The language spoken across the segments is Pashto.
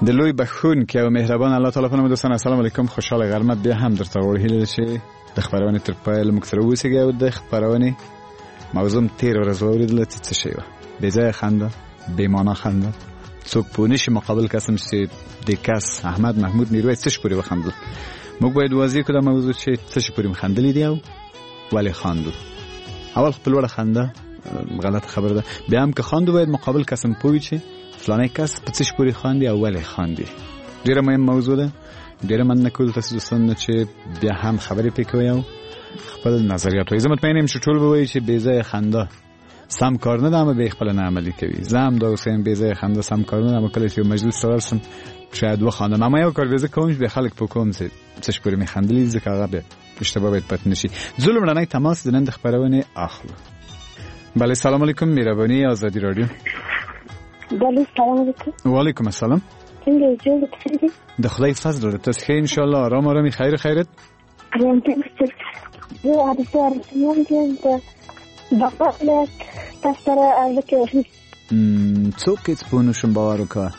د لوی بخښونکي او مهربان الله تعالی په نوم دوستان السلام علیکم. خوشاله غرمت بیا هم درته وړ هیله شي د خبرونه تر پایه موږ سره اوسئ او د خبرونه موضوع تیر ورځ اوریدل څه شي و بې ځای خنده بې معنا خنده څوک په نشي مقابل قسم چې د کس احمد محمود نیروی څه شي پورې وخندل. موږ باید واضح کړو موضوع چې څه شي پورې خندلې دی او ولی خاندو. اول خپل وړه خنده غلط خبره ده، بیا هم که خاندو باید مقابل قسم پوي چې فلانه کس په څه شي پورې خاندي او ولی خاندي. ډیره مهم موضوع ده، ډیره مننه کوم تاسو دوستان چې بیا هم خبرې پکوي او خپل نظریات وایي. زه مطمئن یم چې ټول به وایي چې بې ځای خنده سم کار نه ده، اما به خپل نه عملي کوي. زه هم دا اوسم بې ځای خنده سم کار نه ده، اما کله چې مجلس ورسم شاید وخاندم، اما یو کار به زه کوم چې به خلک په کوم څه شي پورې میخندلې ځکه هغه به اشتباه باید پټ نشي. زه لومړنی تماس د نن د خبرونه اخلو. بله سلام علیکم، مهربانی آزادی رادیو. بله سلام علیکم. و علیکم السلام. څنګه جوړ تخریبي؟ د خدای فضل ده تاسو ان شاء الله آرام آرامي خیر خیرت. زه هر څه د بقالت تاسو سره اړیکه څوک هیڅ پونه شم باور وکړه.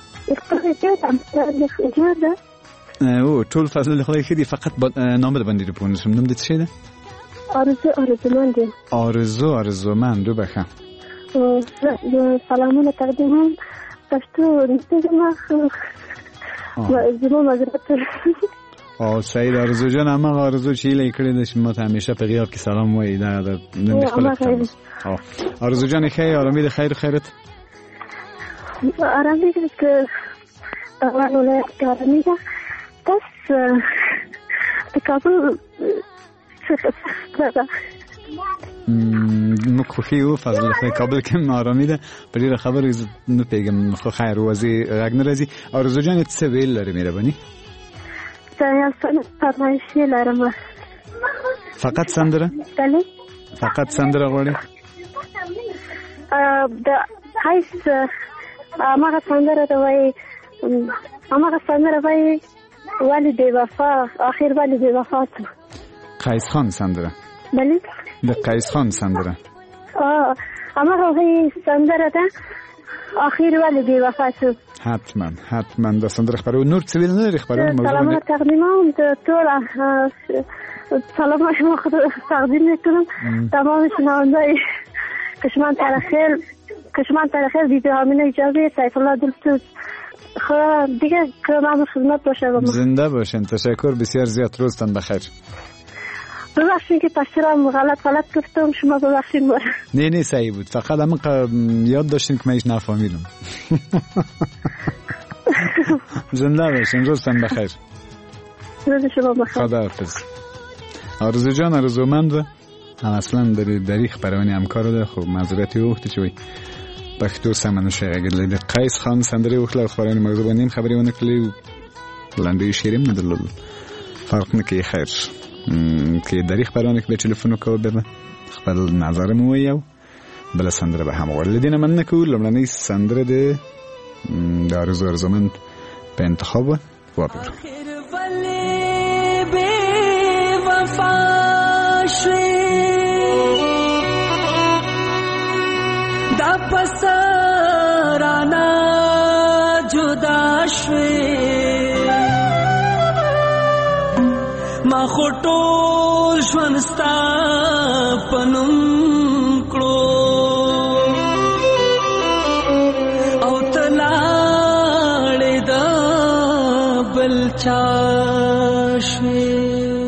او ټول فضل خدای خیری فقط نام باندې پونه شم. نام دې څه ده؟ آرزومند دو بخم. سلامونه تقدیم پښتو نستګم زما مزرعه سعید آرزو جان، اما آرزو چی لیکلی داشت ما همیشه په غیاب کې سلام وایي دا نن خپل آرزو جان خیر آرامی ده خیر خیرت آرامی ده که ولایت آرامی ده بس کابل مخفی او فضل خدای کابل کې آرامی ده په دې خبر نه پیګم خو خیر وزي رګن راځي. آرزو جان څه ویل لري مهرباني؟ فرمایشی لرم. فقط سندره؟ بله فقط سندره غواړي؟ د هیڅ هغه سندره ده وایي هغه سندره وایي ولی بی وفا آخر ولی بی وفا تو قیس خان سندره. بله د قیس خان سندره هغه وایي سندره ده آخر ولی بی وفا تو. حتما د سندره خبرو نور څه ویل نه لري خبرو موضوع. سلامونه تقدیمم د ټول سلام شما تقدیم میکنم تمام شنوندای کشمان ترخیر ویدیو همین اجازه سیف الله دلسوز دیگه کرمان خدمت باشه. زنده باشین، تشکر بسیار زیاد، روزتان بخیر. ببخشید که تشکرم غلط گفتم، شما ببخشید. نه صحیح بود، فقط هم یاد داشتین که من ایش نفهمیدم. زنده باشین، روزتان بخیر. روز شما بخیر. خداحافظ. آرزو جان آرزومند هم اصلا دری خبرونه همکار ده. خب معذرتی وقتی چوی پښتو سمنه شي غږلې د قیس خان سندري وکړه خبرونه موضوع باندې خبرونه کړې لاندې شیریم نه درلود فرق نه کوي. خیر کې دری خبرونه کې ټلیفون کوو به خپل نظر مو یو بل سندره به هم ورل دینه من نه کول. لمړنۍ سندره د آرزومند په انتخاب و بر دا پسرانا جدا شوی ما خطول شونستا پنم کړو او تلاړې دا بلچا شوی.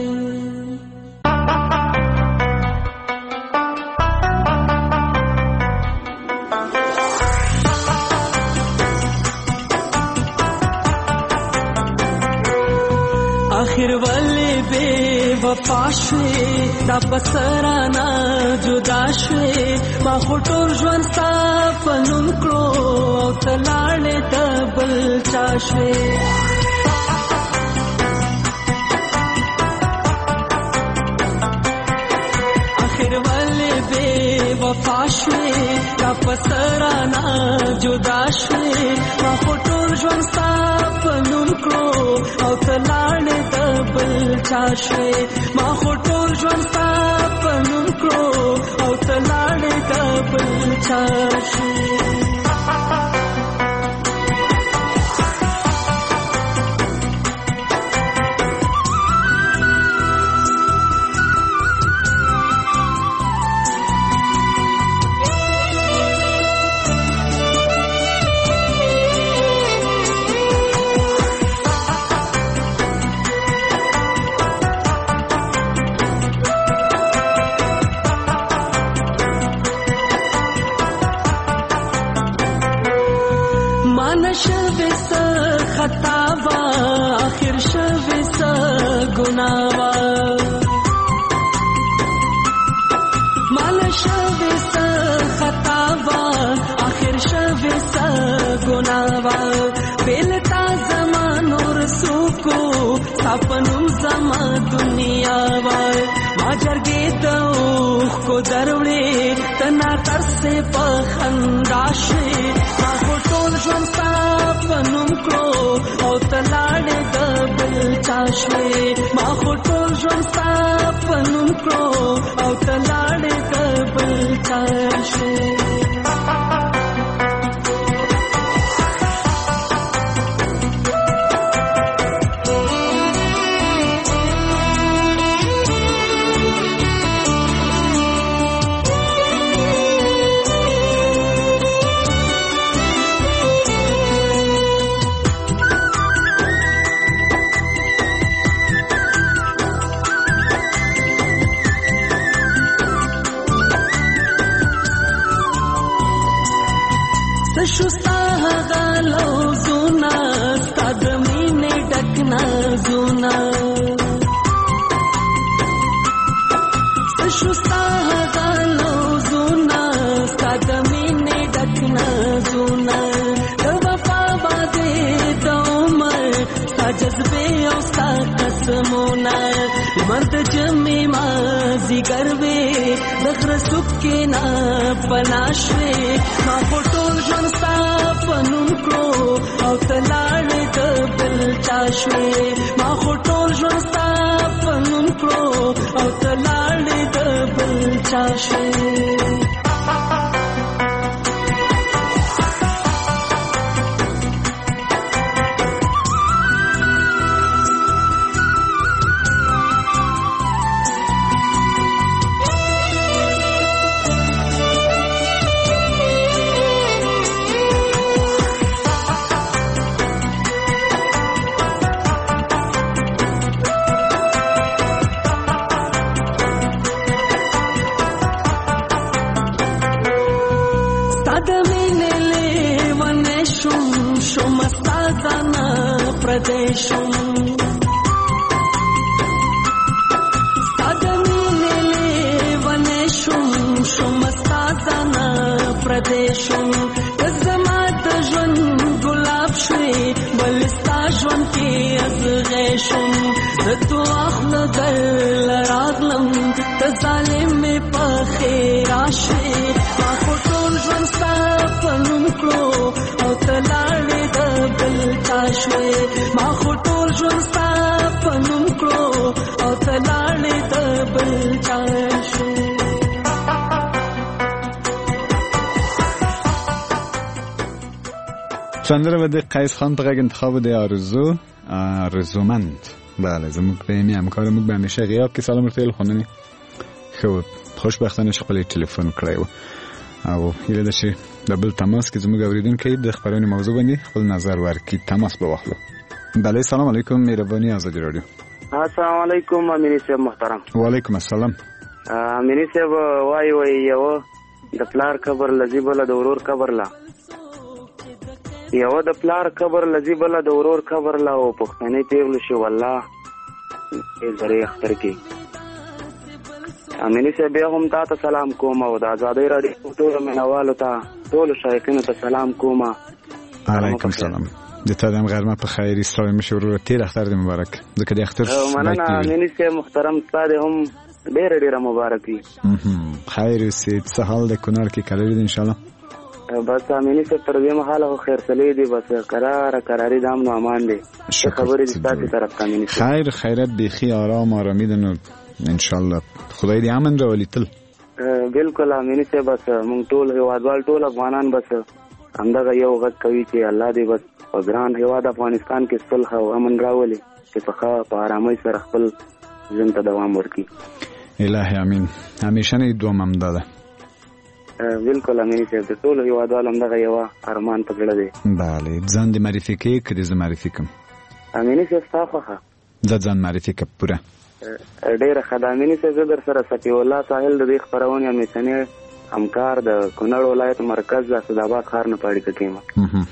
آخر ولی بے وفا شوی دا پسرانا جدا شوی ما خطور ژوند ستا پنوم کړو او تلاړې د بل چا شوی. آخر ولی بے وفا شوی دا پسرانا جدا شوی ما خطور ژوند ستا پنوم کړو او تلاړې د بل چا شوی. ما خطور ژوند ستا پنوم کړو او تلاړې د بل چا شوی. مال شوی څه خطا وا اخر شوی څه ګناه وا مال شوی څه خطا وا اخر شوی څه ګناه وا بیلتا زمانو رسوکو سپنوم زما دنیا وا ما جرګې ته کو دروړې تنا ترسه په خندا شي ما ټول ژوند سپنوم کړو او تلاړې د بل چا شوي ما ټول ژوند سپنوم کړو او تلاړې د بل چا شوي شستا غالو زونا ستاد مینه ډکنا زونا شستا غالو زونا ستاد مینه ډکنا زونا د وفا باندې د عمر ستا جذبه او ستا قسمونه مرد جمع ما زیګروي دغه سکه نه پناشوي ما ټول ژوند ستا پنوم کړو او تلاړې د بل چا شوي ما ټول ژوند ستا پنوم کړو او تلاړې د بل چا شوي پردیشم سادمینه لیوانشم شمستازانا پردیشم زما د ژوند ګلاب شوي بلستا ژوند کې ازغیشم زه تو اخله در راغلم ته ظالم مې په خیر راشوي ما ټول ژوند ستا پنوم کړو او تلاړې د بل چا شوي ما ټول ژوند ستا پنوم کړو او تلاړې د بل چا شوي سندره به د قیس خان په غږ انتخاب د آرزومند. بله زموږ به یمی همکار موږ به همیشه غیاب که سلام ارتیل خوندنی خوب خوشبختانه شغلی تلفن کړی و او هیله ده چې د بل تماس کې زموږ اوریدونکي د خبرونې موضوع باندې خپل نظر ورکړي. تماس به واخلو. بله سلام علیکم مهرباني آزادی رادیو. السلام علیکم امینی صاحب محترم. وعلیکم السلام. امینی صاحب وای یو د پلار قبر لذیذ بل د ورور قبر لا یو د پلار قبر لذیذ بل د ورور قبر لا او پښتنې پیغلو شي والله ای زری اختر کې امینی صاحب هم تاسو سلام کوم او د آزادۍ رادیو ټول منوالو ته ټول شایقینو ته سلام کوم. علیکم سلام. د تادم غرمه په خیری ستړي مشه ورور تیر اختر دې مبارک. ځکه د اختر مننه امینی صاحب محترم ستاسو هم ډېر مبارک وي. خیر اوسې. څه حال د کونړ کې کړی دی ان شاء الله؟ بس امینی صاحب تر دې مهاله خیر سلی دی بس قراری دام نو امان دی. خبرې دې تاسو طرف ته امینی صاحب خیر خیرت بيخي آرام آرامی ده نو ان شاء الله خدای دې امن راولي تل. بالکل امینی صاحب بس مونږ ټول هیوادوال ټول افغانان بس همدغه یو غږ کوي چې الله دې بس په ګران هیواد افغانستان کې صلح او امن راولي چې په آرامۍ سره خپل ژوند ته دوام ورکړي. الهی امین. همیشه نه دوام هم ده. بالکل امینی صاحب د ټول هیوادوال همدغه یو ارمان په زړه دی. بله ځان دې معرفي کړي که دې زه معرفي کړم؟ امینی صاحب ستا خوښه د ځان معرفي کړه پوره. ډېره ښه ده امینی صاحب. زه در سره سفیع الله ساحل د دې خپرونې همیشنی همکار د کونړ ولایت مرکز د اسداباد ښار نه په اړیکه کې یم.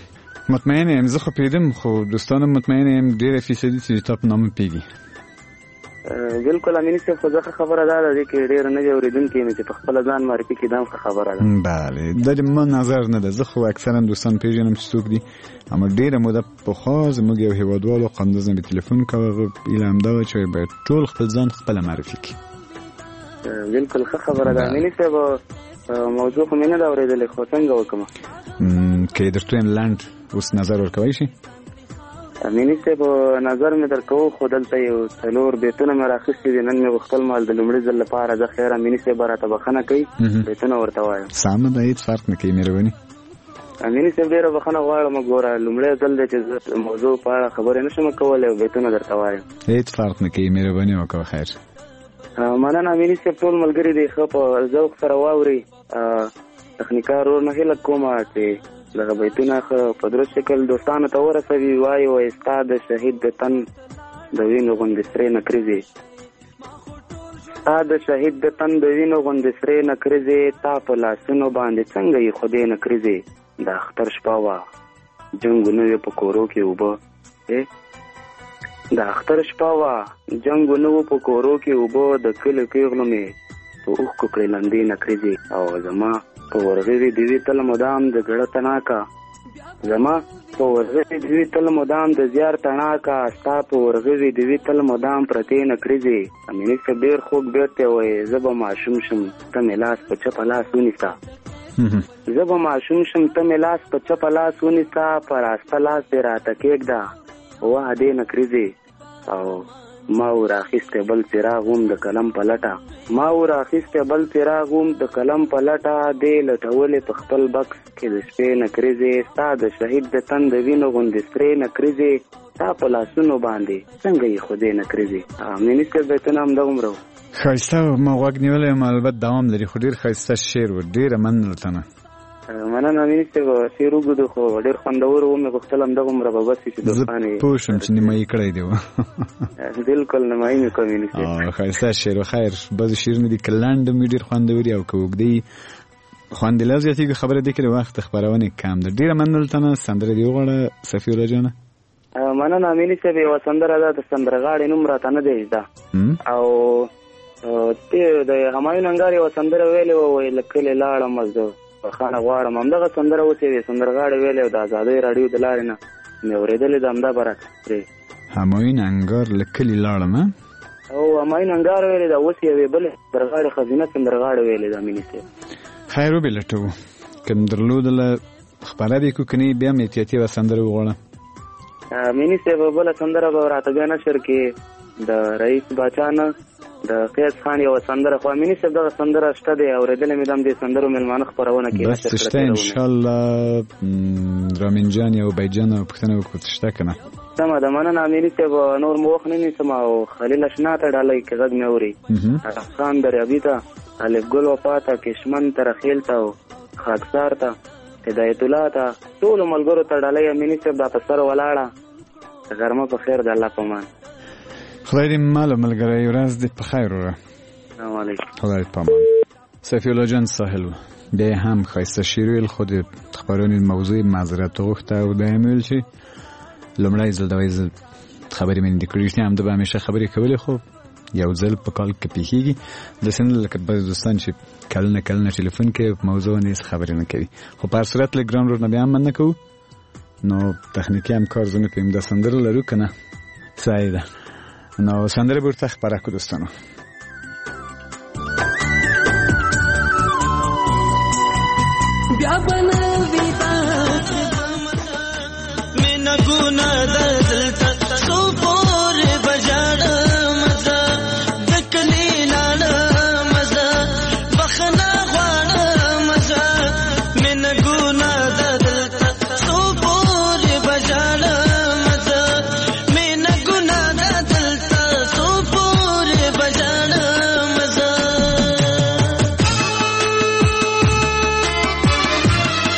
مطمئن یم، زه خو پیدم خو دوستانم مطمئن یم ډېره فیصدي چې تا په نامه پیږي. بالکل امیني صاحب خو ځکه خبره ده چې ډېر نه دی اورېدونکي مې چې په خپله ځان معرفي کړي دا هم ښه خبره ده. بله دا د ما نظر نه ده، زه خو اکثرا دوستان پیژنم چې څوک دي، اما ډېره موده پخوا زموږ یو هېوادوالو قندوز نه به تلیفون کوه ایله همدا وه چې باید ټول خپل ځان خپله معرفي کړي. بالکل ښه خبره ده امیني صاحب. موضوع خو مې نه ده اورېدلې خو څنګه وکړم که درته وایم لنډ اوس نظر ورکوی شي؟ امیني صاحب نظر مې درکوو خو دلته یو 4 بیتونه مې راخیستي دي. نن مې غوښتل مال د لومړي ځل لپاره زه خیر امیني صاحب راته بخښنه کوي بیتونه ورته وایم. سمه ده، هېڅ فرق نه کوي. مهرباني امیني صاحب ډېره بخښنه غواړم. ګوره لومړی ځل دی چې زه موضوع په اړه خبرې نه شم کولی او بیتونه درته وایم. هېڅ فرق نه کوي. مهرباني وکړه. خیر مننه امیني صاحب. ټول ملګري دی ښه په ذوق سره واوري. تخنیکار ورور نه هیله کومه چې دغه بیتونه ښه په درست شکل دوستانو ته ورسوي. وایي ستا د شهید د تن د وینو غوندې سرې نکریزې، ستا د شهید د تن د وینو غوندې سرې نکریزې، تا په لاسونو باندې څنګه یې خدای نکریزې. د اختر شپه وه جنګ نه وې په کورو کې اوبه، د اختر شپه وه جنګ نه و په کورو کې اوبه، د کلي پیغلو مې په اوښکو کړې لندې نکریزې. او زما په ورغوي د وي تل مدام د زړه تناکه، زما په ورغوي د وي تل مدام د زیار تناکه، ستا په ورغوي د وي تل مدام پرتې نکریزې. امیني صاحب ډېر خوږ بیت دی. وایي زه به ماشوم شم ته مې لاس په چپه لاس ونیسه، زه به ماشوم شم ته مې لاس په چپه لاس ونیسه، په راسته لاس دې راته کېږده وه دې نکریزې. او ما راخیستی بل څراغ هم د قلم په لټه، ما راخیستی بل څراغ هم د قلم په لټه، دې لټولې په خپل بکس کې د شپې نکریزې، ستا د شهید د تن د وینو غوندې سرې نکریزې، ستا په لاسونو باندې څنګه یې خدای نکریزې. امیني صاحب بیتونه همدغومره وو. ښایسته ما غوږ نیولی یم، البته دوام لري خو ډېر ښایسته شعر و. ډېره مننه درته نه. مننه امیني صاحب. شعر وګدو خو ډېر خوندور و. مې غوښتل همدغومره به بس چې دوستان یې زه پوه شوم چې نیمایي کړی دی. بالکل نیمایي مې کوم امیني صاحب. ښایسته شعر و. خیر بعضې شعرونه دي که لنډ هم وي ډېر خوندور وي او که اوږده وي خوند یې لا زیاتېږي. خبره دې کې د وخت خپرونې کم ده. ډېره مننه درته نه. سندره دې وغواړه صفي الله جانه. مننه امیني صاحب. یوه سندره ده د سندرغاړې نوم راته نه دی زده او د همایون انګار یوه سندره ویلې وه وایي له کلي لاړم زه بخښنه غواړم. همدغه سندره اوس یې سندرغاړې ویلې او د ازادۍ راډیو د لارې نه مې اورېدلې ده. همدا به راته پرې همایون انګار له کلي لاړم او همایون انګار ویلې ده. اوس یوې بلې سندرغاړې ښځینه سندرغاړې ویلې ده امیني صاحب. خیر وبې لټوو که م درلودله خپره دې کړو که نه بیا م احتیاطي یوه سندره وغواړه. امیني صاحب بله سندره به راته بیا نشر کې د رئیس باچا نه د قیس خان یوه سندره. خو امیني صاحب دغه سندره شته دی اورېدلی مې ده هم دې سندرو مېلمانه خپرونه کې بس شته انشاءالله. رامین جان یا عبید جان پوښتنه وکړو چې شته که نه. سمه ده مننه امیني صاحب. نور مو وخت نه نیسم او خلیل اشنا ته ډالۍ کې غږ مې اوري. خان دریابي ته، الف ګل وفا ته، کشمن ته، رخیل ته او خاکسار ته، هدایت الله ته، ټولو ملګرو ته ډالۍ. امیني صاحب دا په سر ولاړه غرمه په خیر د الله په امان. خدای دې مال او ملګری ورځ دې په خیر وره. سلام علیکم. خدای دې په امان. صفي الله جان ساحل بیا هم ښایسته شعر ویل. خو د خپرونې موضوع معذرت وغوښته او دا یې ویل چې لومړی ځل دوی ځل خبرې مې نه دي کړې. رښتیا همده به همیشه خبرې کولې خو یو ځل په کال کې پیښېږي. داسې نه لکه بعضې دوستان چې کلونه کلونه ټلیفون کوي په موضوع نه هېڅ خبرې نه کوي. خو په هر صورت لږ ګران ورور نه بیا هم مننه کوو. نو تخنیکي همکار زه نه پوهېږم دا سندره لرو که نه صحیح ده. نو سندره به ورته خپره کړو دوستانو. بیا بنوي دا مینا ګنا دلته څو پورې بجاړ مزه د کلی لاړ مزه بخنا غواړ مزه مینا ګنا دلته څو پورې بجاړ مزه مینا ګنا دلته څو پورې بجاړ مزه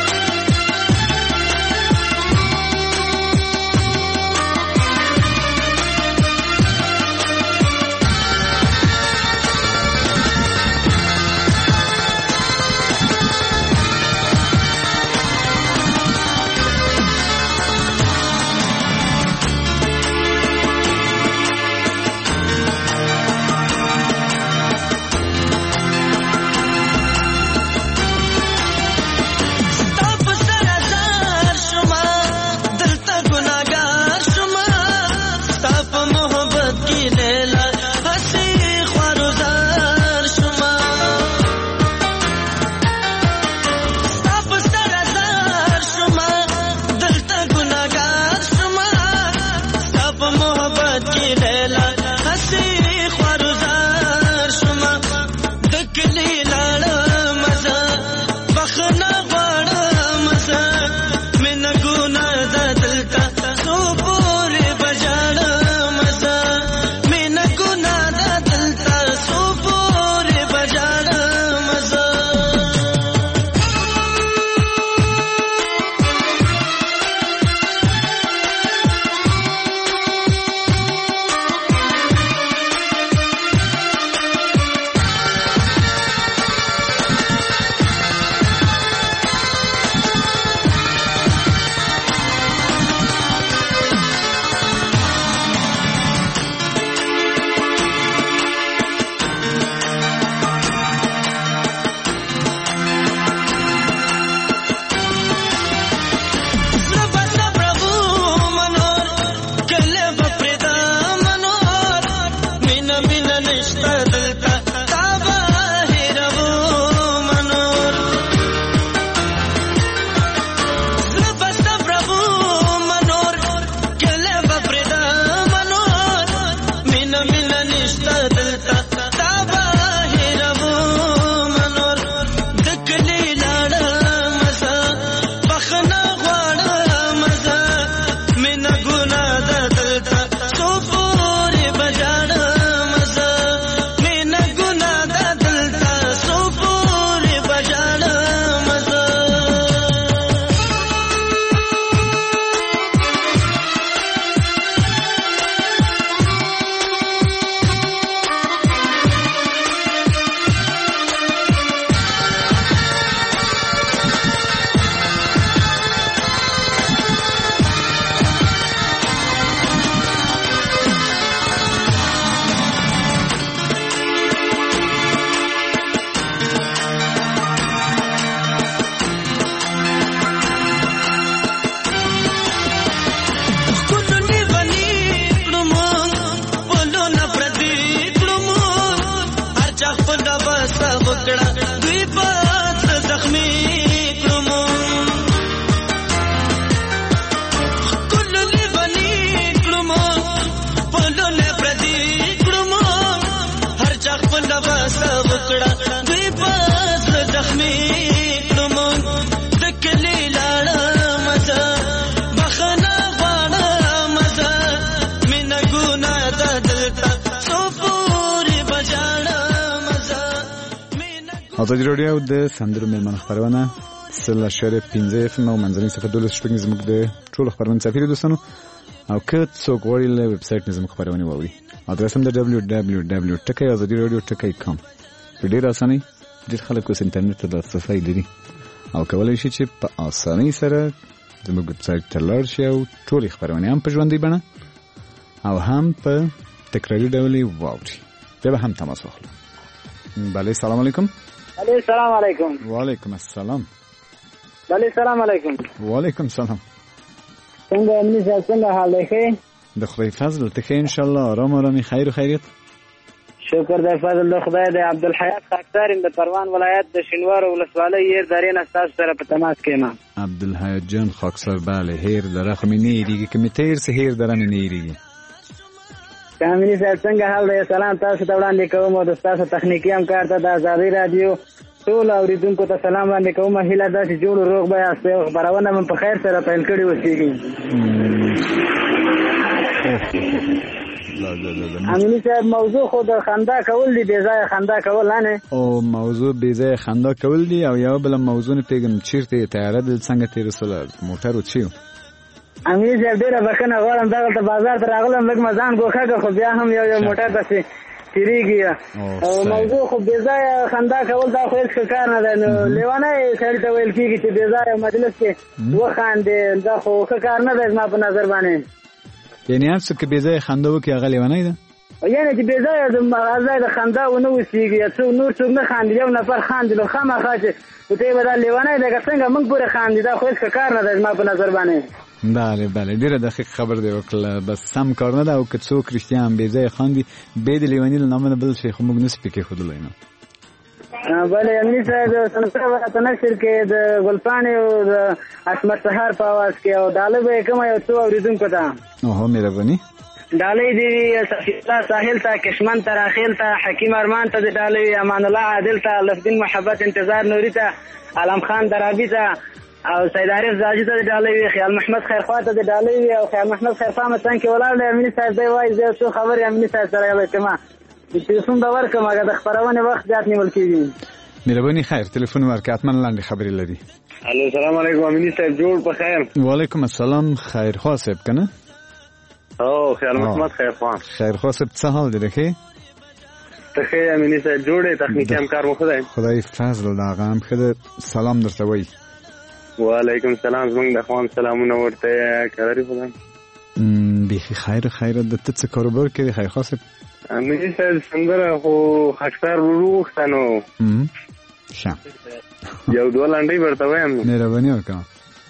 ازادي راډیو د سندرو ملمن خبرونه سل شهر 15 FM او منځنۍ صفحه 12 شپږ زموږ د ټول خبرونه چاپیره دوستانو او که څوک غواړي له ویب سټ نه زموږ خبرونه واوري ادرس هم د www.azadieradio.com په ډیر اسانۍ ډیر خلک اوس انټرنیټ ته لاسرسی لري او کولای شي چې په اسانۍ سره زموږ ویب سټ ته لاړ شي او ټول خبرونه هم په ژوندۍ بڼه او هم په تکراري ډول واوري. بیا به هم تماس واخلو. بله سلام علیکم. بله سلام علیکم. وعلیکم السلام. بله سلام علیکم. وعلیکم السلام. څنګه امنی صاحب څنګه حال دی؟ د خدای فضل ته ښه ان شاء الله آرام آرامي خیر و خیریت. شکر د فضل د خدای د عبدالحیات خاکسار د پروان ولایت د شینوار ولسوالۍ هیر درې نه تاسو سره په تماس کې ما. عبدالحیات جان خاکسار بله هیر دره خو مې نه هیریږي که مې تیر سه هیر دره مې نه هیریږي. امنی صاحب څنګه حال دی؟ سلام تاسو ته وړاندې کوم او د تاسو تخنیکی همکار ته د ازادي رادیو ټول اوریدونکو ته سلام وړاندې کوم. هیله ده چې جوړ روغ به یاست او خبرونه مو په خیر سره پیل کړي اوسېږي. امینی صاحب موضوع خو د خندا کول دی، بې ځایه خندا کول نه او موضوع بې ځایه خندا کول دی او یو بل موضوع نه پیګم چیرته تیاره دل څنګه تیر رسول موټر وچیو. امینی صاحب ډیره بخښنه غواړم دغلته بازار ته راغلم لږ مزان ګوښه خو بیا هم یو موټر پسې تیریږي او موضوع خو بې ځایه خندا کول دا خو هېڅ کار نه دی. نو لیونی سړي ته ویل کېږي چې بې ځایه مجلس کې وخاندې دا خو ښه کار نه دی زما په نظر باندې. یعنې هر څوک بې ځایه خندا وکړي هغه لیونی ده؟ یعنې چې بې ځایه د خندا ونه اوسېږي نور څوک نه خاندي یو نفر خاندي نو خامخا چې ورته یې به دا لیونی دی که څنګه موږ پورې خاندي دا خو هېڅ کار نه دی زما په نظر باندې. بله بله ډیره دقیق خبر دی وکړه بس سم کار نه ده او که څوک رښتیا هم بې ځایه خاندي بې د لیوني له نامه نه بل شی خو موږ نسو پې کېښودلی نه. بله امني صاحب سنسر ولایت نشر کې د ګلپاڼې او د عصمت سهار په اواز کې او ډالۍ به یې کومه یو څو اورېدونکو ته. اوهو مهرباني. ډالۍ دې وي صفي الله ساحل ته، کشمن ته، راخیل ته، حکیم ارمان ته دې ډالۍ وي، امان الله عادل ته، لفدین محبت انتظار نوري ته، علم خان درابي ته او سید عارف زاجي ته ډالۍ وي، خیال محمد خیرخوا ته ډالۍ وي او خیال محمد خیرخوا مڅنګ کې ولاړ دی. امني صاحب دی وایي زه څو خبرې امني صاحب سره یو کما تلیفون به ورکړم هغه د خپرونې وخت زیات نیول کېږي. مهرباني خیر تلیفون ورکړه حتما لاندې خبرې لري. الو سلام علیکم امني صاحب جوړ په خیر. وعلیکم السلام خیرخوا صاحب کنه؟ او خیال محمد خیرخوا. خیرخوا صاحب څه حال دی ښه؟ ته ښه امني صاحب جوړې تخنیکي همکار مو ښه دی؟ خدای فضل د هغه هم ښه ده. سلام درته وایي. وعلیکم السلام زمونږ د خوان سلامونه ورته کړی خو بیخي خیر د ته څه کاروبار کوي خیرخوا صاحب؟ امني صاحب سندره خو خاکسار وروغوښته نو ښه یو دوه لنډۍ ورته وایم. مهرباني وکړه.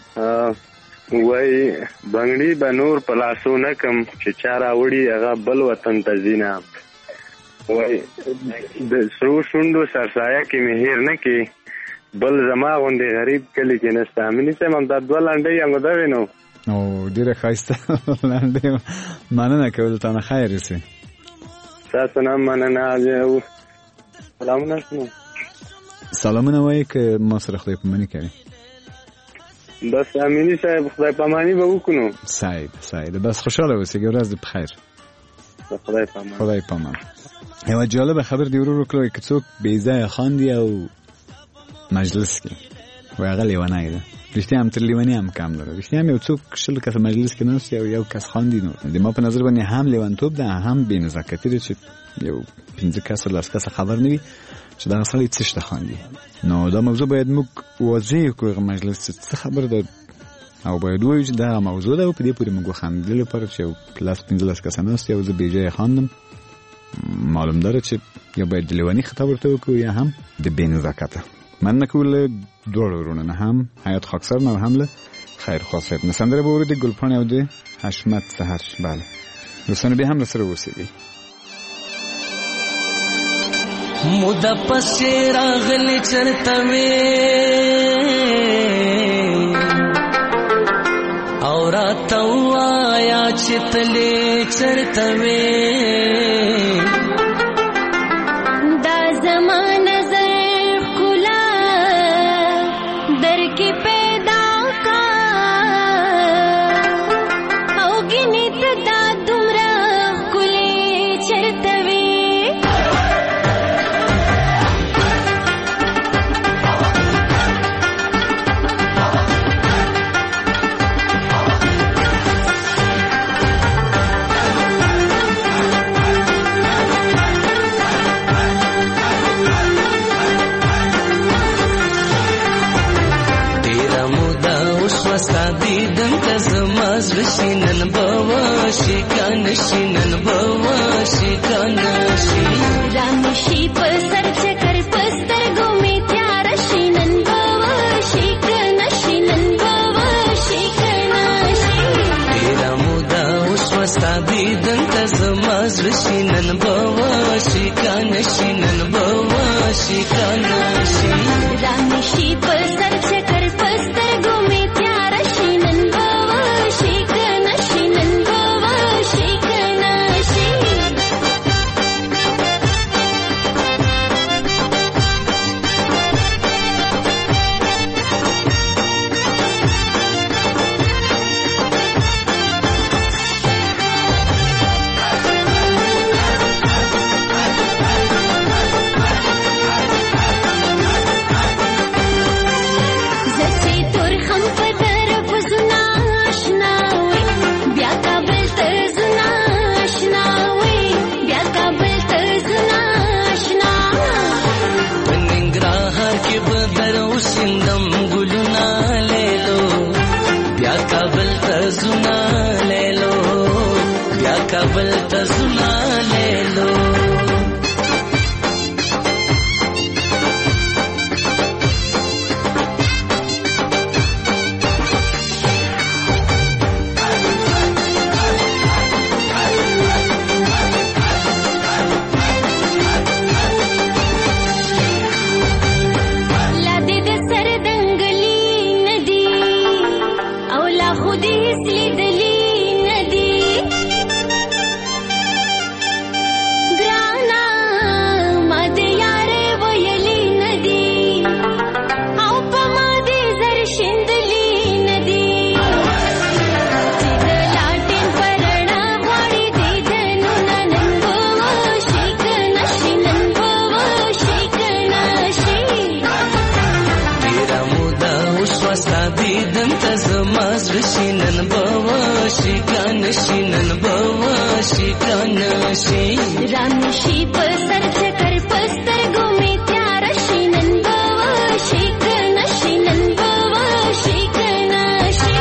وایي بنګړي به نور په لاسو نه کم چې چا راوړي هغه بل وطن ته ځینه. وایي د سرو شونډو سرسایه کې مې هیر نه کې بل زما غوندې غریب کلی کې نشته. امني صاحب همدا دوه لنډۍ همدا وې نو. او ډېره ښایسته لنډۍ مننه کول تا نه خیر سي. تاسو نه مننه سلامونه سلامونه وایي که ما سره خدای پاماني کوي. بس امینی صاحب خدای پاماني به وکړو. سعید بس خوشاله اوسئ ورځ دې بخیر. خدای پامان. یو جالب خبر دی ورو کړو که څوک بې ځایه خاندي او مجلس کې وای هغه لیونی ده. رښتیا هم تر لیوني هم کم لري. رښتیا هم یو څوک شل کس مجلس کې ناست یو کس خاندي نو د ما په نظر باندې هم لیونتوب ده هم بې نزاکتي ده چې یو 15 کس لس کس خبر نه وي چې دا سړی څه شته خاندي. نو دا موضوع باید موږ واضح کړو مجلس څه خبر ده او باید وایو چې دا موضوع ده او په دې پورې موږ خاندل لپاره چې یو پلاس 15 کس ناست یو زه بې ځایه خاندم معلوم داره چې یا باید لیونی خطا ورته وکړو یا هم د بې نزاکته. مننه کوله دوړ ورونه نه هم حیات خاکسار نه هم له خیرخوا صاحب نه سندره به اورېدې ګلپاڼې او د حشمت سحر. بله دوستانو بیا هم له سره اوسېږئ. موده پسې راغلې چرته وې او راته ووایه چې تلې چرته وې دا زما نظر ښکلا در کې پیدا کا او ګینې ته دا دومره ښکلې چرته وې وستا دیدن ته زما زړه شي نن به وشي کنه شي نن به وشي کنه شي رانشي په سر چکر په سترګو مې تیار شي نن به وشي کنه شي نن به وشي کنه شي ډېره موده اوس وستا دیدن ته زما زړه شي نن به وشي کنه شي نن به وشي کنه شي رانشي په سر چکر په سترګو مې تیار شي نن به وشي کنه شي نن به وشي کنه شي کابل ته زنا لیلو رانشي په سر چکر په سترګو مې تیار شي نن به وشي کنه شي نن به وشي کنه شي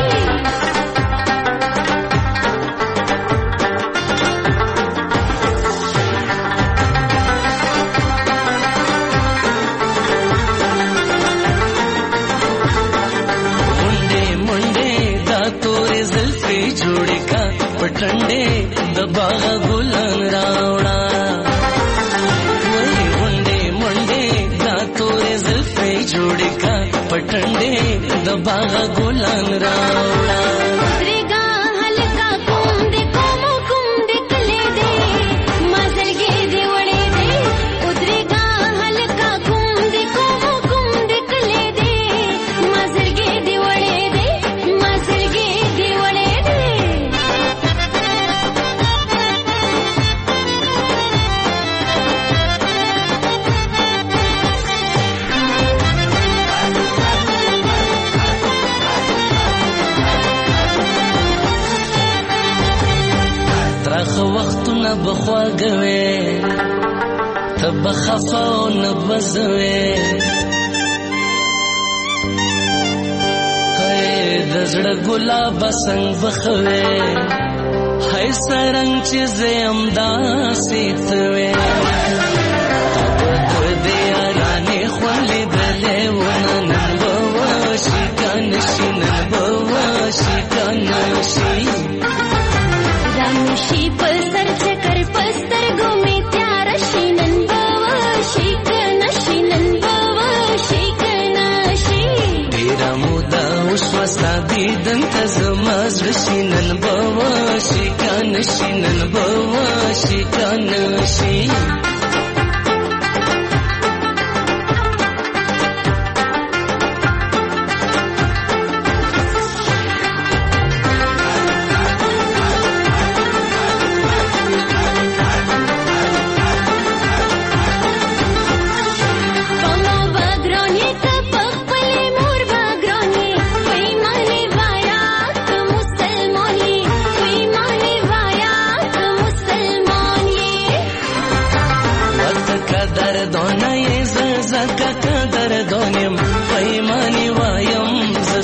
منډه منډه دا تورې زلفې جوړې کا پټنډې د باغ ګلان راوړا وای منډه منډه دا تورې زلفې جوړې کا پټنډې د باغ ګلان راوړا ریګا هلکا کوم دې کله دې مزلګې دې وړې دې ودریګا هلکا کوم دې کله دې مزلګې دې وړې دې مزلګې دې وړې دې ترخ وختونه بخواږوي ته بخفا او نه بزوي هاي د زړه ګلاب څنګه بخوي هاي سرنګ چې زم داسې توي په دې رانه خولې دلې ونن بوشي کنه شي نن بوشي کنه شي رانشي په سر چکر په سترګو مې تیار شي نن به وشي کنه شي نن به وشي کنه شي ډېره موده اوس وستا دیدن ته زما زړه شي نن به وشي کنه شي نن به وشي کنه شي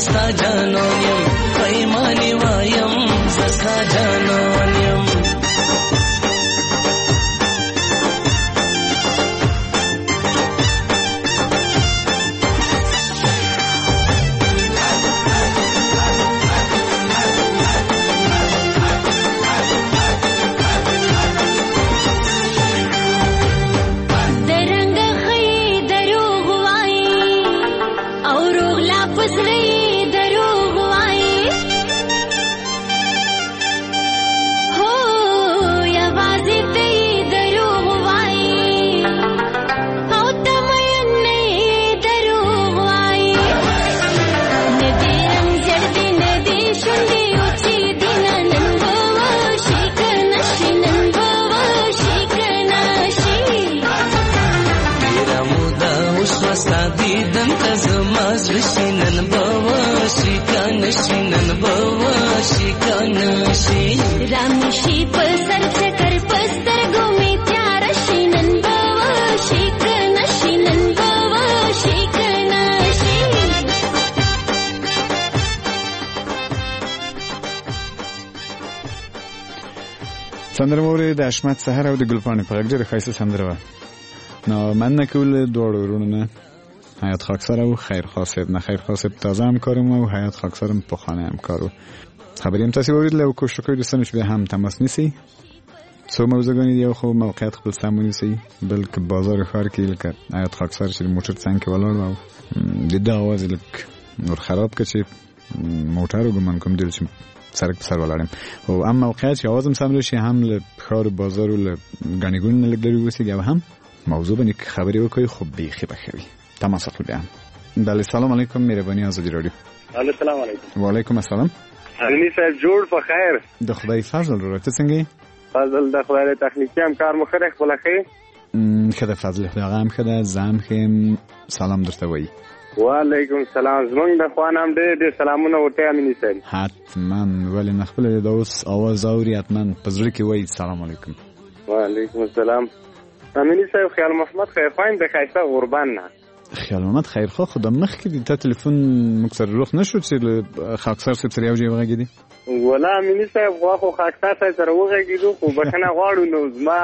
زستا جانان یم پیمانه وایم زستا جانان یم سندره موري د اشمت سحر او د ګلپاڼې په غږ ډېره ښایسته سندره وه. نو مننه کول دواړو وروڼو نه حیات خاکسار او خیرخوا صاحب نه. خیرخوا صاحب تازه همکار مو او حیات خاکسار هم پخوانی همکار و. خبرې هم تاسې واورېدلې او کوشش وکړئ دوستانو چې بیا هم تماس نیسئ. څو موضوعګانې دي، یو خو موقعیت خپل سم ونیسئ، بل که بازار ښار کې لکه حیات خاکسار چې د موټر څنګ کې ولاړ و او د ده اواز یې لږ نور خراب کړ چې موټر ګمان کوم ډېر چې سرک په سر ولاړم او هم موقعیت چې اواز هم سم شي، هم له ښار بازار و له ګڼې ګوڼې نه لږ لرې واوسېږي او هم موضوع باندې خبرې وکړئ خو بیخي به ښه وي. تماس وکړو بیا هم. بله سلام علیکم مهرباني آزادي راډیو. السلام علیکم. وعلیکم السلام. علي صاحب جوړ په خیر؟ د خدای فضل ورو ته څنګه یې؟ فضل د خدای تخنیکی هم کار مو خره خپل خیر. خدای فضل هغه هم خدای زم خیم سلام درته وایي. وعلیکم السلام. زمونږ د خوان هم ډېر سلامونه ورته امینی صاحب. حتما ولې نه خپل د اوس اواز اوري حتما په زړه کې وایي سلام علیکم. وعلیکم السلام. امینی صاحب خیال محمد خیرخوایم د ښایسته غربان نه. خیال محمد خیرخوا خو د مخکې د تا تلیفون موږ سره روغ نه شو چې له خاکسار صاحب سره یو ځای وغږېدې؟ ولا امیني صاحب خو خاکسار صاحب سره وغږېدو خو بښنه غواړو نو زما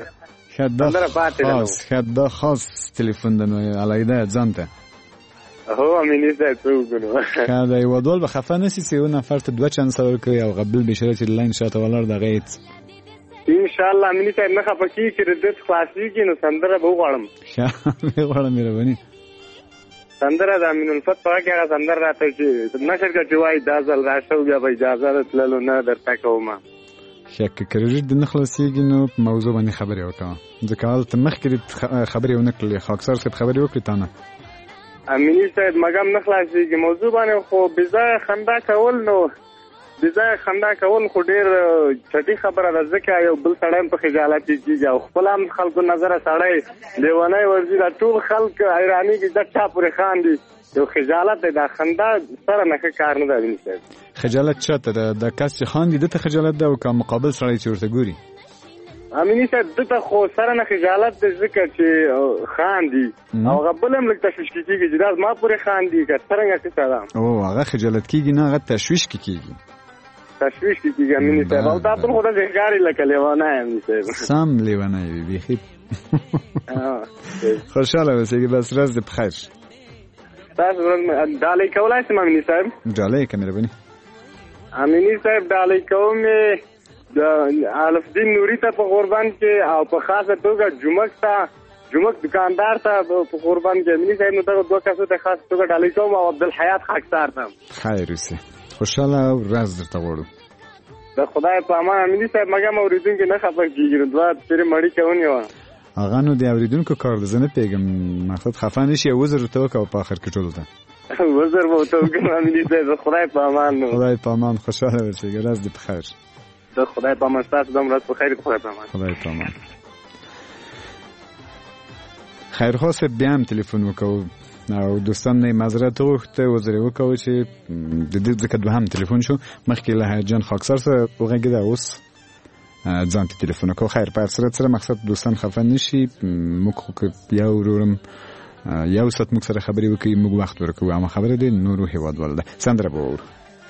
دا خاص تلیفون ده نو علیده ځان ته. هو امیني صاحب څه وکړو ښه د یوه ډول به خفه نه سي چې یو نفر ته 2 چانسه ورکوي او غبل بشره چې لاین شاته ولاړ دغه هېڅ انشاءالله امیني صاحب نه خفه کېږي چې رده خلاصېږي نو سندره به وغواړم. ښه وغواړم مهرباني. سندره د امین الفت په هغه کې سندره راته چې نشر کړه چې وایي دا ځل راشه بیا به اجازه تللو نه درته کوم. ښه که کریډټ د نه خلاصېږي نو په موضوع باندې خبرې وکړه ځکه هلته مخکې خبرې ونه کړلې خاکسار صاحب خبرې وکړې تا نه. امیني صاحب مګم نه خلاصېږي موضوع باندې خو بېځایه خندا کول نو بېځایه خندا کول خو ډېر چټي خبره ده ځکه یو بل سړی هم په خجالت کېږي او خپل هم خلکو نظره سړی لیونی ورځي دا ټول خلک حیرانېږي دا چا پورې خاندي یو خجالت دی دا خندا سره نه ښه کار نه ده امیني صاحب. خجالت چاته ده؟ د کس چې خاندي ده ته خجالت ده او که مقابل سړی چې ورته ګوري؟ امیني صاحب ده ته خو سره نه خجالت دی ځکه چې خاندي او هغه بل هم لږ تشویش کېږي چې دا زما پورې خاندي که څرنګه کیسه ده. او هغه خجالت کېږي نه هغه تشویش کېږي. تشویش کېږي امیني صاحب او دا بل خو داسې ښکاري لکه لیونی امیني صاحب. سم لیونی وي بیخي. خوشحاله اوسېږي بس ورځ دې په خیر. تاسو ډالۍ کولی شم امیني صاحب؟ ډالۍ که مهرباني. امیني صاحب ډالۍ کوم د الفدین نوري ته په قربان کې او په خاصه توګه جمک دکاندار ته په قربان کې امیني صاحب نو دغه 2 کسو ته خاصه توګه ډالۍ کوم او عبدالحیات خاکسار ته خیر اوسې. خوشحاله ورځ درته غواړو. د خدای په امان امیني صاحب مګم اورېدونکي نه خفه کېږي نو 2 پرې مړي کې ونیوه. هغه نو د اورېدونکو کار ده زه نه پوهېږم مقصد خفه نه شي او وزر ورته وکړه په آخر کې ټولو ته وزر به ورته وکړم امیني صاحب د خدای په امان نو خدای په امان. خوشحاله اوسېږي ورځ دې په خیر. د خدای په امان. ستاسو هم ورځ په خیر. خدای په امان. خدای په امان. خیرخوا صاحب بیا هم تلیفون وکړو او دوستان نه معذرت وغوښته وزر یې وکړو چې د دې ځکه دوهم تلیفون شو مخکې له حیات جان خاکسار سره وغږېده اوس ځان ته تلیفون وکړو. خیر په هر صورت سره مقصد دوستان خفه نه شي موږ خو که بیا ورورم یو ساعت موږ سره خبرې وکړي، موږ وخت ورکوو. اما خبره دی نورو هیوادوالو ده. سندره به واورو.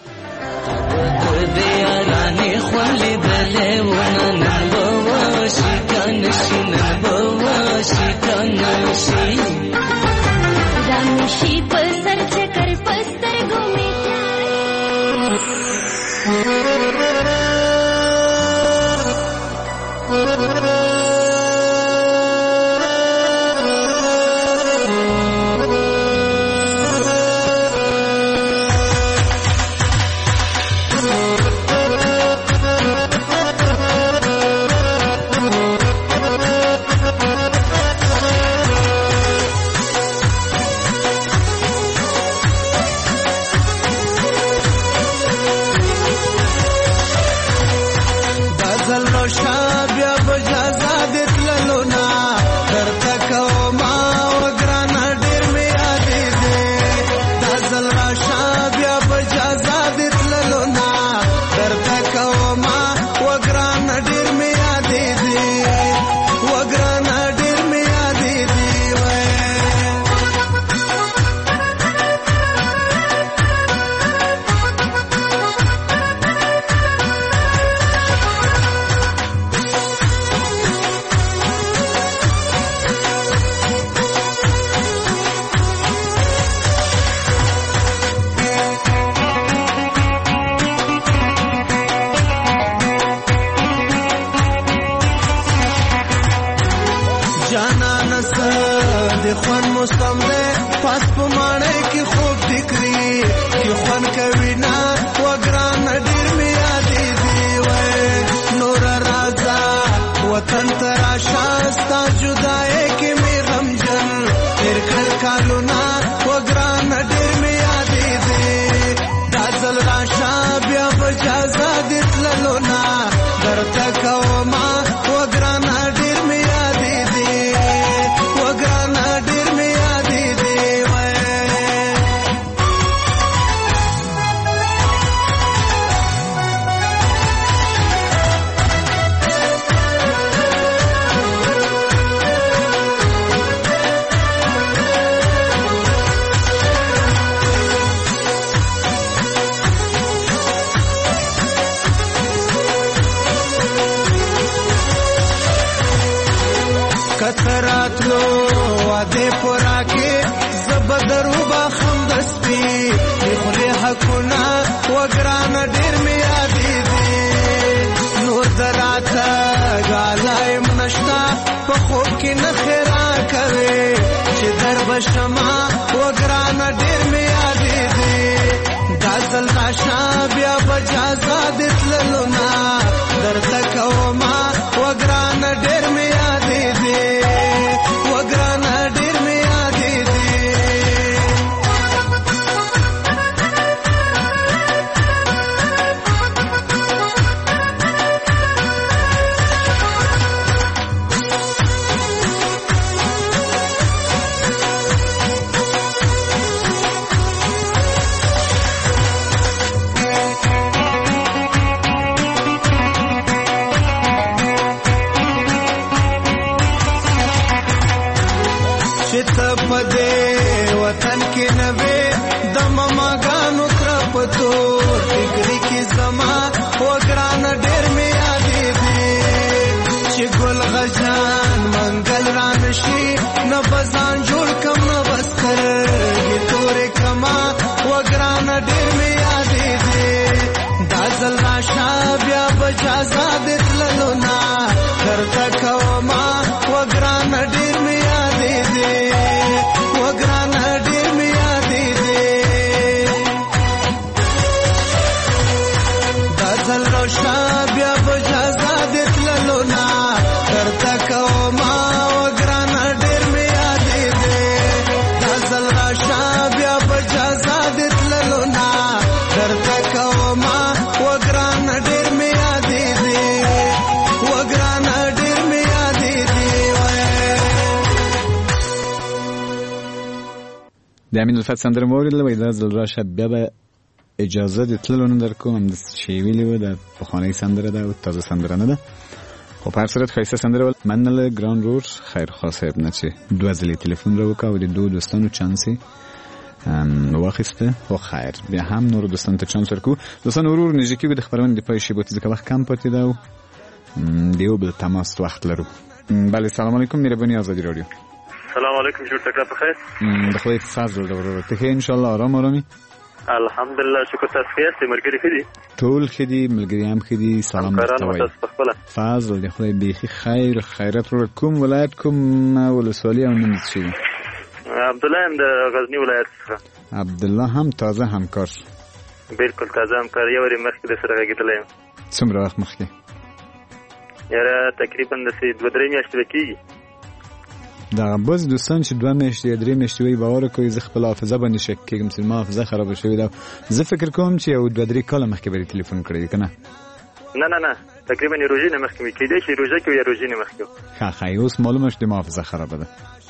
د امین الفت سندره مو اورېدله. وایي دا ځل راشه بیا به اجازه د تللو نه در کوم. همداسې چې یې ویلي وو دا پخوانۍ سندره ده او تازه سندره نه ده. خب هر صورت خیسته سندره ول منل ګران رور خیر خاصه نه چې دوه ځلې تلیفون راوکاو او د دوه دوستانو چانسي واخیسته خو خیر بیا هم نور دوستان ته چانس ورکو. دوستان ورور نږدې کېږو د خبرونې د پای شی بوت ځکه وخت کم پاتې ده او دیو بل تماس وخت لرو. بله سلام علیکم مهربانی آزادی رادیو. سلام علیکم جوړ تکړه په خیر. د خدای فضل د ورور ته ان شاء الله آرام آرامي. الحمدلله شکر تاسو خیر سي مرګري خدي ټول خدي ملګری هم خدي سلام تاسو فضل د خدای بيخي خیر خیرات ور کوم ولایت کوم ولسوالي او نن شي عبد الله هم د غزنی ولایت څخه. عبد الله هم تازه همکار. بالکل تازه همکار یو ور مخکې د سره غږیدل. څومره وخت مخکې؟ یاره تقریبا د 2-3 میاشتې کېږي. دا باز دوستان چې 2 میاشتې 3 میاشتې وي باور کوي زه خپل حافظه باندې شک کوم چې ما حافظه خراب شوې ده. زه فکر کوم چې یو 2-3 کاله مخکې به تلیفون کړی کنه. نه تقریبا روزي نه مخکې می کېدې شي روزه کې یا روزي نه مخکې. ښه اوس معلومه شته ما حافظه خراب ده.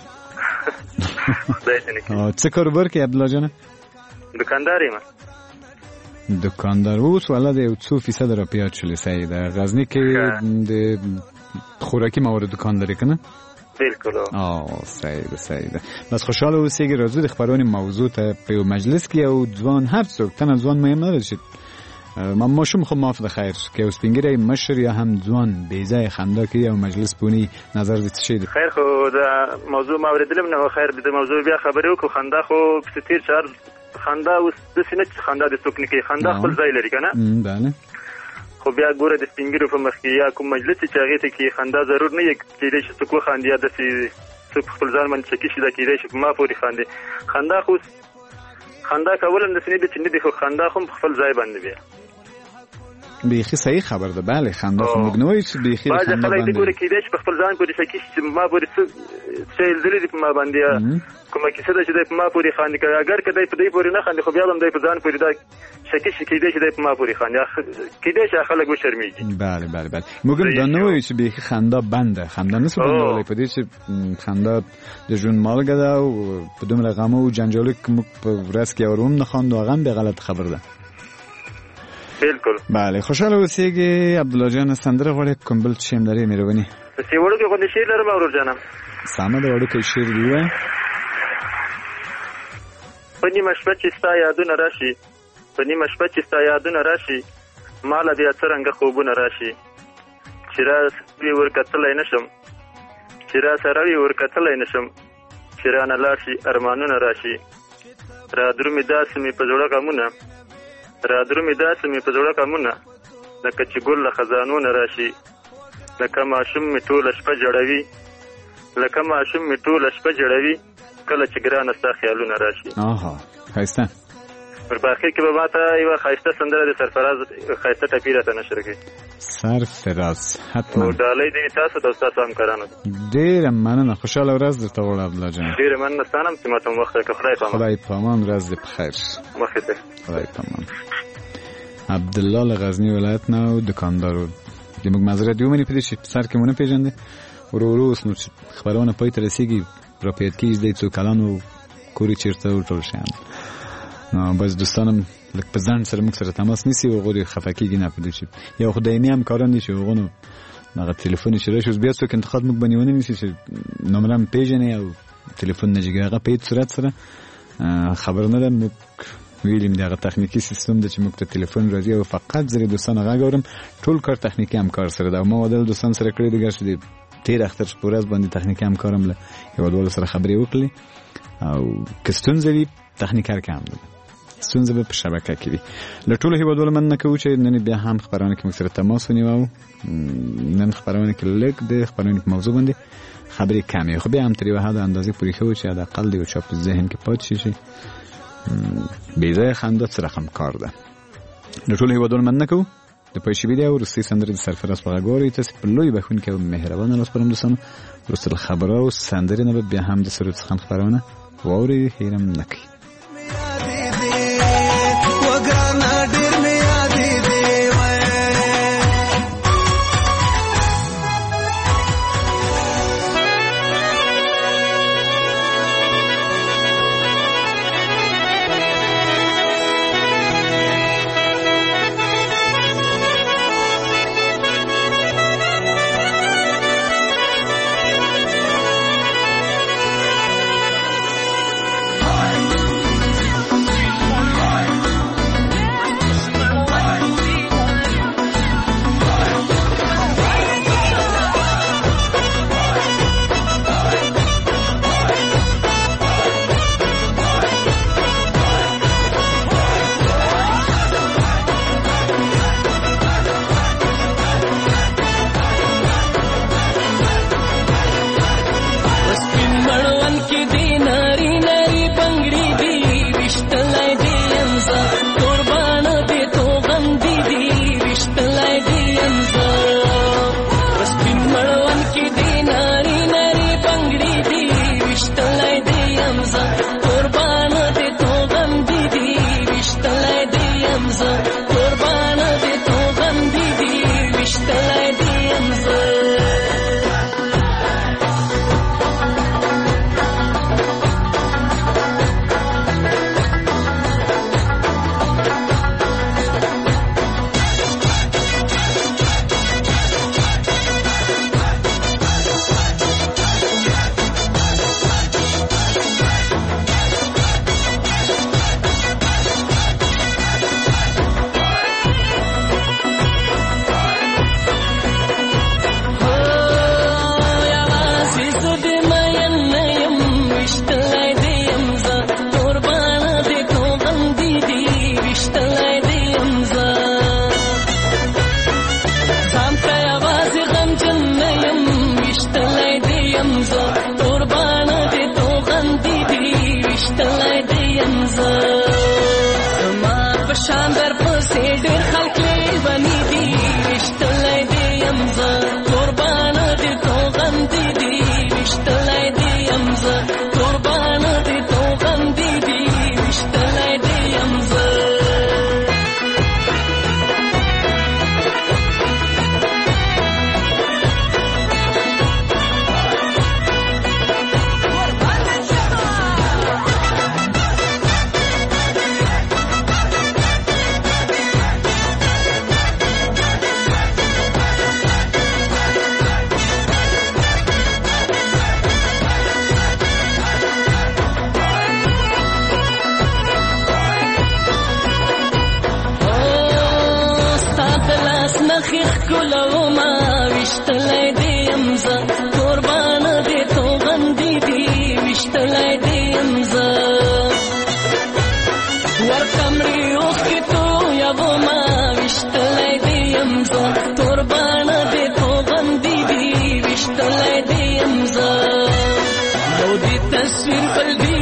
څه کاروبار کوي عبد الله جان؟ دکاندار یم. دکاندار اوس ولادت یو 2% را پیاد شلی سید غزنی کې د خوراکي مواد دکان لري کنه؟ بالکل. سید بس خوشاله اوسئ راځو د خبرونې موضوع ته په یو مجلس کې او ځوان هر څوک تنه ځوان مهم نه شي. ما شوم خو معاف د خیر که اوس پنګری مشر یا هم ځوان بیزای خندا کوي او مجلس پونی نظر دې څه دی؟ خیر خو دا موضوع ما اوریدلم نه خیر د موضوع بیا خبرې وکړو. خندا خو ستیر چار خندا اوس د سینې خندا د څوک نه کوي. خندا خپل ځای لري کنه؟ بله. خو بیا ګوره د سپینګرو په مخ کې یا کوم مجلس چې هغه ته کې خندا ضرور نه یې کېدای شي څوک خاندي د څوک خپل ځان باندې چې کیږي دا کېدای شي ما پورې خاندي. خندا خو خندا کول د سینې د چې نه دی خو خندا خو خپل ځای باندې بیا بیخی صحیح خبر ده. بله خندا خو موږ نه وایو چې بیخی خندا باندې ګوره کېدای شي خپل ځان پورې شي چې ما پورې څه دلې په ما باندې کومه کیسه ده چې په ما پورې خاندي که اگر کدی په دې پورې نه خاندي خو بیا هم دې په ځان پورې دا شکی شي کېدای شي په ما پورې خاندي کېدای شي خلک وشرمېږي. بله موږ دا نه وایو چې بیخی خندا بنده. خندا نه څه بنده په دې چې خندا د ژوند مالګه ده او په دومره غم او جنجال کې موږ په ورځ کې اورم نه خواندو هغه به غلط خبر ده. بالکل. بله خوشاله اوسئ عبد الله جان. سندره غواړي کوم بل څه هم لري مهرباني؟ څه وړو کې غوډه شعر لرم اورور جانم. سامه د وړو کې شعر دی وای. پنی مشبه چې ستا یادونه راشي پنی مشبه چې ستا یادونه راشي مال بیا څرنګه خوبونه راشي چې را وی ورکتلای نشم چې را سره وی ورکتلای نشم چې را نه لاشي ارمانونه راشي را درومې داسې مې په زړه غمونه را درومې داسې مې په زړه غمونه لکه چې ګل له خزانونه راشي لکه ماشوم مې ټوله شپه جړوي لکه ماشوم مې ټوله شپه جړوي کله چې ګرانه ستا خیالونه راشي. ښایسته پر باقي کې به ماته یوه ښایسته سندره د سرفراز ښایسته ټپي راته نشر کړي. سرفراز حتما ډالۍ دې تاسو د ستاسو همکارانو ډېره مننه. خوشحاله ورځ درته غواړم عبدالله جان. ډېره مننه ستانم چې ماته وخت راکړ. خدای پامان ورځ دې بخیر. مخې ته خدای پامان. عبدالله له غزني ولایت نه او دکاندار و. د موږ معذرت ومني په دې چې سر کې مونږ نه پېژندې ورو اوس نو خبرونه پای ته رسېږي را پیدا کېږي د څو کلانو کورې چېرته ټول شیان. نو بس دوستانم لږ په ځان سره موږ سره تماس نیسي او هغوی خفه کېږي نه په دې چې یو خو دایمي همکاران دي چې هغو نو هغه تلیفون چې راشي اوس بیا څوک انتقاد موږ باندې ونه نیسي چې نمره هم پېژنې او تلیفون نه جګوي هغه په هېڅ صورت سره خبر نه ده. موږ ویلیم د هغه تخنیکي سیستم ده چې موږ ته تلیفون راځي او فقط زه د دوستانو غږ اورم. ټول کار تخنیکي همکار سره ده او ما واده له دوستانو سره کړی دی چې د تېر اختر په ورځ باندې تخنیکي همکارم له هېوادوالو سره خبرې وکړلې او که ستونزه وي تخنیکر کې هم ده ستونزه به په شبکه کې وي. له ټولو هېوادوالو مننه کوو چې نن بیا هم خبرونه کې موږ سره تماس ونیوه او نن خبرونه کې لږ د خبرونې په موضوع باندې خبرې کمې خو بیا هم تر یوه حده اندازې پورې ښه و چې حداقل د یو چا په ذهن کې پاتې شي چې بیځایه خندا څه رقم کار ده. له ټولو هېوادوالو مننه کوو. د پایشي ویډیو وروستۍ سندرې د سرفراز په غږ اورئ. تاسې په لوی بښونکي او مهربانه لاس پرم دوستانو وروسته له خبرو او سندرې نه به بیا هم د سرود څخه خبرونه واورئ. هیرم نه کوي. داسې ډېر خلک لیوني دي ویشتلی دې یم زه قربانه دې توغندې دي ویشتلی دې یم زه قربانه دې توغندې دي ویشتلی دې یم زه ښکلوما ویشتلی دې یم زه قربانه دې توغندې دي ویشتلی دې یم زه ورکمړې اوښکې تویوما ویشتلی دې یم زه قربانه دې توغندې دي ویشتلی دې یم زه یو دې تصویر بل دې